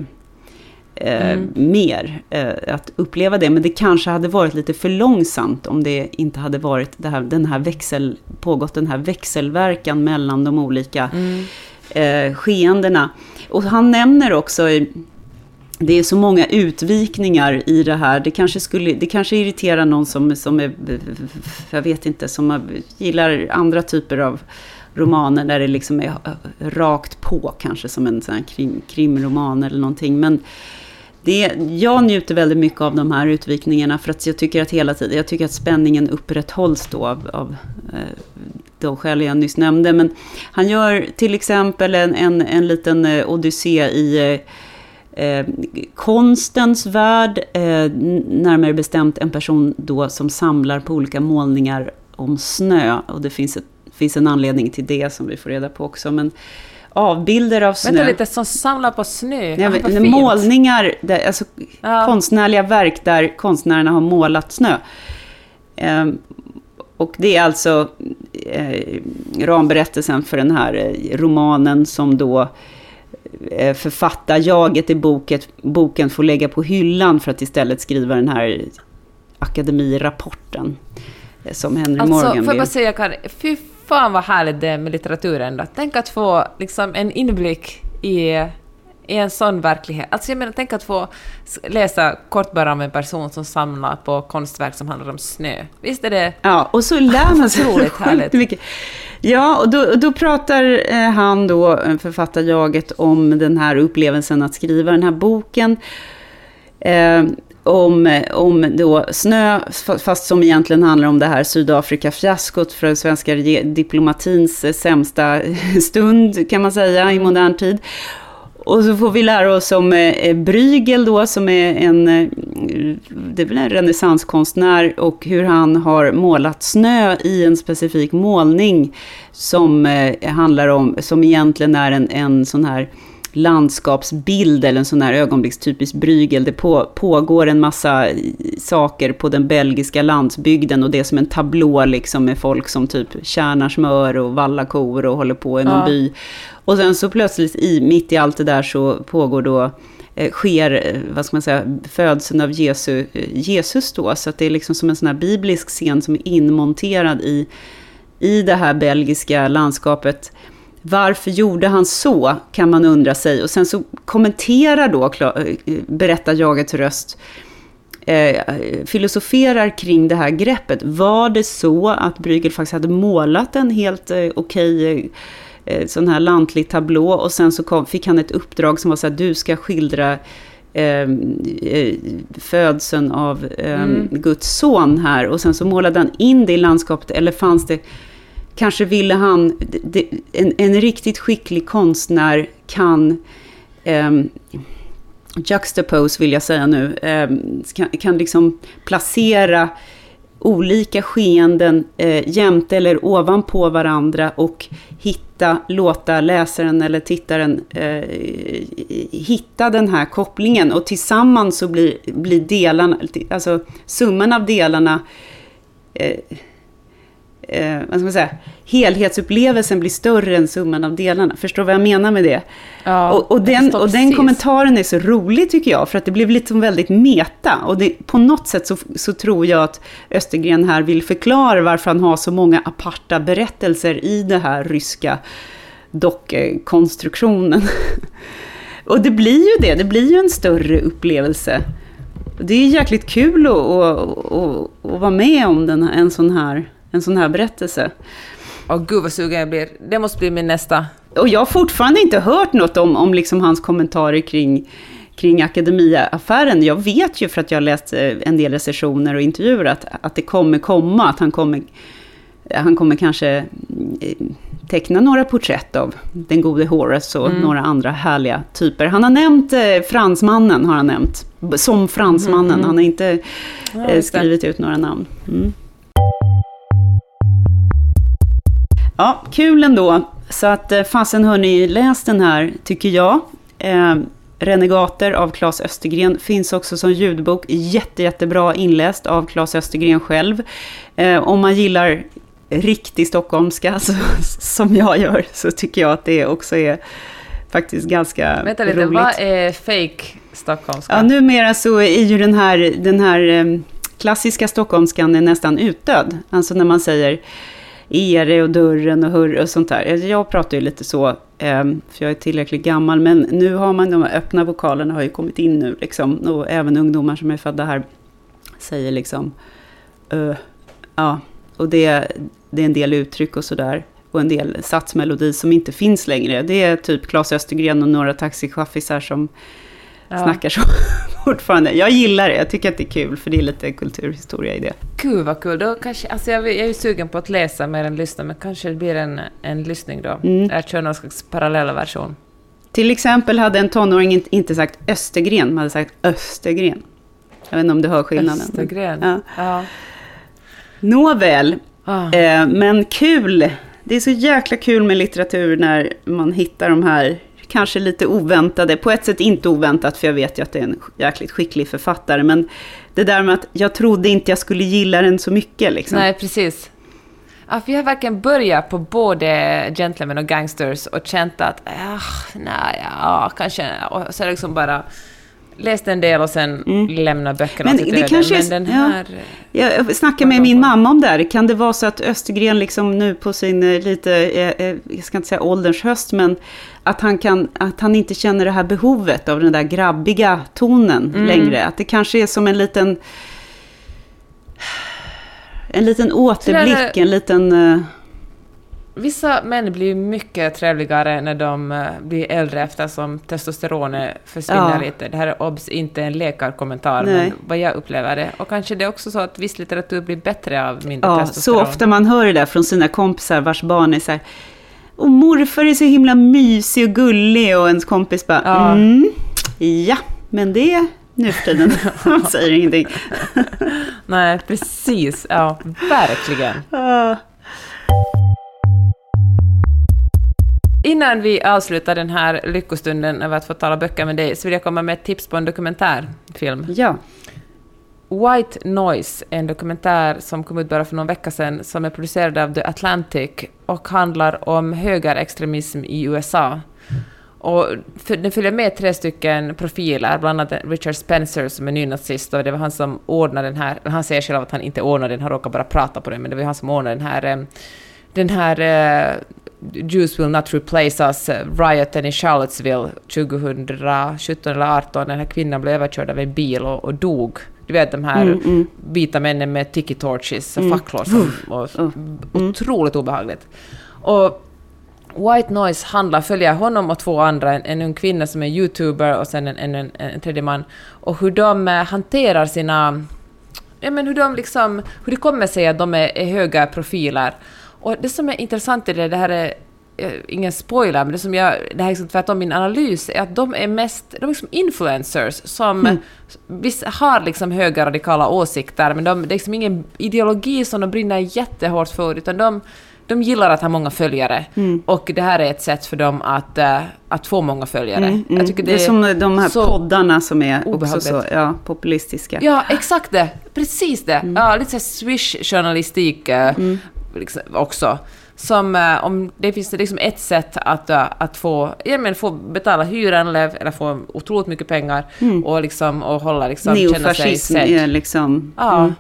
eh, mm. mer eh, att uppleva det. Men det kanske hade varit lite för långsamt om det inte hade varit det här, den här växel, pågått den här växelverkan mellan de olika mm. eh, skeendena. Och han nämner också, det är så många utvikningar i det här. Det kanske, skulle, det kanske irriterar någon som, som är, jag vet inte, som gillar andra typer av romaner där det liksom är rakt på, kanske som en sån här krim, krimroman eller någonting. Men det, jag njuter väldigt mycket av de här utvikningarna för att jag tycker att hela tiden, jag tycker att spänningen upprätthålls då av, av de skäl jag nyss nämnde. Men han gör till exempel en, en, en liten odyssé i eh, konstens värld, eh, närmare bestämt en person då som samlar på olika målningar om snö. Och det finns, ett, finns en anledning till det som vi får reda på också. Men avbilder av snö. Vänta lite, som samlar på snö. Ja, ah, målningar, där, alltså ja. konstnärliga verk där konstnärerna har målat snö. Eh, och det är alltså eh, ramberättelsen för den här eh, romanen som då eh, författarjaget i boket, boken får lägga på hyllan för att istället skriva den här akademirapporten eh, som Henry alltså, Morgan vill. Får jag bara säga, Karin, fy fan vad härligt det är med litteraturen då. Tänk att få liksom en inblick i, i en sån verklighet. Alltså jag menar, tänk att få läsa kort bara om en person som samlar på konstverk som handlar om snö. Visst är det? Ja, och så lär man sig otroligt härligt. Mycket. Ja, och då, då pratar eh, han då, författarjaget, om den här upplevelsen att skriva den här boken. Eh, om, om då snö, fast som egentligen handlar om det här Sydafrika-fiaskot för den svenska diplomatins sämsta stund, kan man säga, i modern tid. Och så får vi lära oss om eh, Bruegel då, som är en, eh, det är väl en renässanskonstnär, och hur han har målat snö i en specifik målning som eh, handlar om, som egentligen är en, en sån här landskapsbild eller en sån här ögonblickstypisk Bruegel. Det på, pågår en massa saker på den belgiska landsbygden och det är som en tablå liksom med folk som typ kärnar smör och vallar kor och håller på i någon ja. by. Och sen så plötsligt i, mitt i allt det där så pågår då eh, sker, vad ska man säga, födseln av Jesu, eh, Jesus då. Så att det är liksom som en sån här biblisk scen som är inmonterad i, i det här belgiska landskapet. Varför gjorde han så, kan man undra sig. Och sen så kommenterar då, berättar jagets röst, eh, filosoferar kring det här greppet. Var det så att Bruegel faktiskt hade målat en helt eh, okej eh, sån här lantlig tablå, och sen så kom, fick han ett uppdrag som var så här: du ska skildra eh, födseln av eh, mm. Guds son här, och sen så målade han in det i landskapet, eller fanns det, kanske ville han, det, en, en riktigt skicklig konstnär kan eh, juxtapose, vill jag säga nu, eh, kan, kan liksom placera olika skeenden eh, jämte eller ovanpå varandra och hitta, låta läsaren eller tittaren eh, hitta den här kopplingen, och tillsammans så blir, blir delarna, alltså summan av delarna eh, Eh, vad ska man säga, helhetsupplevelsen blir större än summan av delarna. Förstår vad jag menar med det? Ja, och, och, den, och den kommentaren är så rolig, tycker jag, för att det blev lite väldigt meta, och det, på något sätt så, så tror jag att Östergren här vill förklara varför han har så många aparta berättelser i det här ryska dockkonstruktionen. Och det blir ju det, det blir ju en större upplevelse. Det är jäkligt kul att, att, att, att vara med om den, en sån här En sån här berättelse. Åh gud vad sugen jag blir. Det måste bli min nästa. Och jag har fortfarande inte hört något om, om liksom hans kommentarer kring, kring akademiaffären. Jag vet ju för att jag har läst en del recensioner och intervjuer att, att det kommer komma, att han kommer, han kommer kanske teckna några porträtt av den gode Horace och mm. några andra härliga typer. Han har nämnt eh, fransmannen, har han nämnt. Som fransmannen. Mm. Han har inte ja, eh, skrivit ut några namn. Mm. Ja, kul ändå. Så att eh, fasen hörni, läs den här, tycker jag. Eh, Renegater av Claes Östergren finns också som ljudbok. Jätte, jättebra inläst av Claes Östergren själv. Eh, om man gillar riktig stockholmska så, som jag gör, så tycker jag att det också är faktiskt ganska Vänta lite, roligt. Vad är fake stockholmska? Ja, numera så är ju den här, den här klassiska stockholmskan är nästan utdöd. Alltså när man säger ere och dörren och hurr och sånt där. Jag pratar ju lite så, för jag är tillräckligt gammal, men nu har man de öppna vokalerna har ju kommit in nu liksom, och även ungdomar som är födda här säger liksom uh, ja, och det, det är en del uttryck och sådär. Och en del satsmelodi som inte finns längre. Det är typ Claes Östergren och några taxichaffisar som ja. snackar så fortfarande. Jag gillar det. Jag tycker att det är kul för det är lite kulturhistoria i det. Gud vad kul. Då kanske, alltså jag, jag är ju sugen på att läsa mer än lyssna. Men kanske det blir en, en lyssning då. Mm. Jag kör någon slags parallella version. Till exempel hade en tonåring inte sagt Östergren. Man hade sagt Östergren. Jag vet inte om du hör skillnaden. Östergren. Ja. Ja. Nåväl. Ah. Eh, men kul. Det är så jäkla kul med litteratur när man hittar de här kanske lite oväntade, på ett sätt inte oväntat för jag vet ju att det är en jäkligt skicklig författare, men det där med att jag trodde inte jag skulle gilla den så mycket liksom. Nej, precis. Ja, för jag har verkligen börjat på både Gentlemen och Gangsters och känt att ah, nej, ja, kanske, och så är det liksom bara läst en del och sen mm. lämna böckerna men till det döden. kanske Men den här... Ja, jag snackade med min mamma om det här. Kan det vara så att Östergren liksom nu på sin lite, jag ska inte säga ålderns höst, men att han, kan, att han inte känner det här behovet av den där grabbiga tonen mm. längre. Att det kanske är som en liten en liten återblick, det... en liten... Vissa män blir mycket trevligare när de blir äldre eftersom testosteronet försvinner ja. lite. Det här är obs inte en läkarkommentar, Nej. men vad jag upplever det. Och kanske det är också så att viss litteratur blir bättre av mindre ja, testosteron. Så ofta man hör det där från sina kompisar vars barn är så här, och morfar är så himla mysig och gullig, och ens kompis bara, ja, mm, ja men det är nu för tiden. Man säger ingenting. Nej, precis. Ja, verkligen. Ja. Innan vi avslutar den här lyckostunden över att få tala böcker med dig så vill jag komma med ett tips på en dokumentärfilm. Ja. White Noise, en dokumentär som kom ut bara för någon vecka sedan som är producerad av The Atlantic och handlar om högerextremism i U S A. Och för, den följer med tre stycken profiler, bland annat Richard Spencer som är nynazist, och det var han som ordnade den här, han säger själv att han inte ordnade den, han råkar bara prata på det, men det var han som ordnade den här den här uh, Jews will not replace us rioten i Charlottesville tjugosjutton eller arton. Den här kvinnan blev överkörd av en bil och, och dog. Du vet de här mm, mm. vita männen med tiki torches och mm. facklor som, och, mm. otroligt obehagligt. Och White Noise handlar, följer honom och två andra, en, en ung kvinna som är YouTuber och sen en, en, en, en tredje man, och hur de hanterar sina, ja men hur de liksom, hur det kommer sig att de är, är höga profiler. Och det som är intressant i det, det här är eh, ingen spoiler, men det som jag, det här är liksom tvärtom min analys, är att de är mest, de är liksom influencers som mm. visst har liksom höga radikala åsikter, men de, det är liksom ingen ideologi som de brinner jättehårt för, utan de, de gillar att ha många följare. Mm. Och det här är ett sätt för dem att, uh, att få många följare. Mm, mm. Jag tycker det, det är som de här poddarna som är också så ja, populistiska. Ja, exakt det. Precis det. Mm. Ja, lite så Swish-journalistik uh, mm. liksom, också. Som, uh, om det finns liksom ett sätt att, uh, att få, ja, men få betala hyran eller, eller få otroligt mycket pengar mm. och, liksom, och hålla liksom, känna sig sedd. Är liksom... Ja. Mm.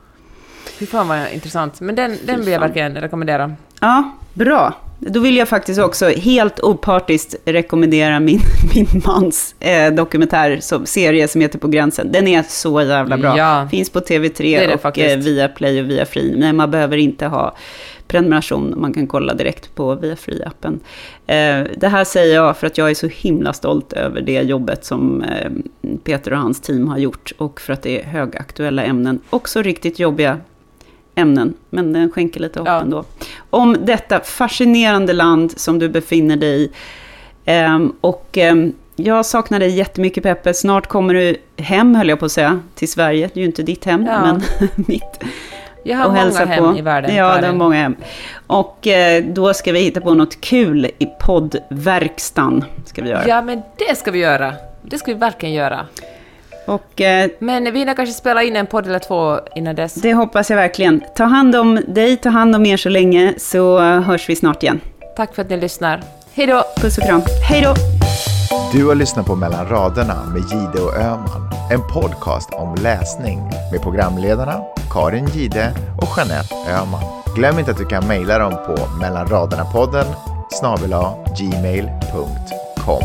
Hur fan var intressant. Men den, den vill jag verkligen rekommendera. Ja, bra. Då vill jag faktiskt också helt opartiskt rekommendera min, min mans eh, dokumentärserie som heter På gränsen. Den är så jävla bra. Ja, finns på T V tre det det och faktiskt. eh, via Play och via Free. Men man behöver inte ha prenumeration. Man kan kolla direkt på Viafree-appen. Eh, det här säger jag för att jag är så himla stolt över det jobbet som eh, Peter och hans team har gjort. Och för att det är högaktuella ämnen. Också riktigt jobbiga ämnen, men den skänker lite hopp ändå. Ja. Om detta fascinerande land som du befinner dig i. Um, och um, jag saknar dig jättemycket, Peppe. Snart kommer du hem, höll jag på att säga, till Sverige. Det är ju inte ditt hem, ja. men mitt. Jag har många hem på. i världen. Ja, det har många hem. Och uh, då ska vi hitta på något kul i poddverkstan. Ska vi göra. Ja, men det ska vi göra. Det ska vi verkligen göra. Och, eh, men vi hinner kanske spela in en podd eller två innan dess. Det hoppas jag verkligen. Ta hand om dig, ta hand om er så länge, så hörs vi snart igen. Tack för att ni lyssnar. Hej då! Puss och kram. Hej då! Du har lyssnat på Mellan raderna med Gide och Öhman. En podcast om läsning med programledarna Karin Gide och Jeanette Öhman. Glöm inte att du kan mejla dem på mellanraderna-podden snabel-a gmail punkt com.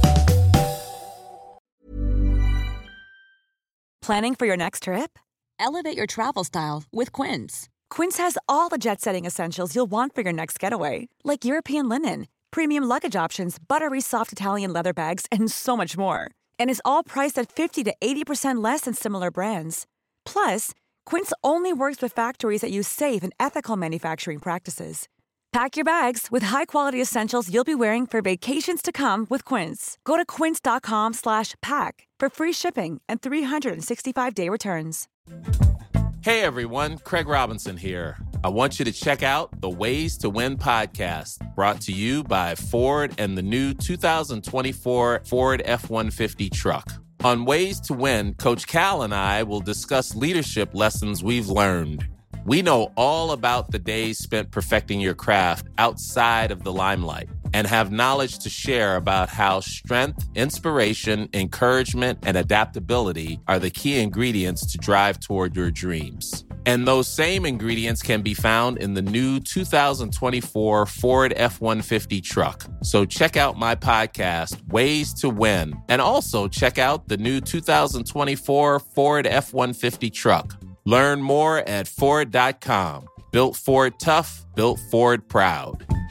Planning for your next trip? Elevate your travel style with Quince. Quince has all the jet-setting essentials you'll want for your next getaway, like European linen, premium luggage options, buttery soft Italian leather bags, and so much more. And is all priced at fifty to eighty percent less than similar brands. Plus, Quince only works with factories that use safe and ethical manufacturing practices. Pack your bags with high-quality essentials you'll be wearing for vacations to come with Quince. Go to quince.com slash pack for free shipping and three sixty-five day returns. Hey everyone, Craig Robinson here. I want you to check out the Ways to Win podcast, brought to you by Ford and the new two thousand twenty-four Ford F one fifty truck. On Ways to Win, Coach Cal and I will discuss leadership lessons we've learned. We know all about the days spent perfecting your craft outside of the limelight and have knowledge to share about how strength, inspiration, encouragement, and adaptability are the key ingredients to drive toward your dreams. And those same ingredients can be found in the new two thousand twenty-four Ford F one fifty truck. So check out my podcast, Ways to Win, and also check out the new two thousand twenty-four Ford F one fifty truck. Learn more at Ford dot com. Built Ford tough, built Ford proud.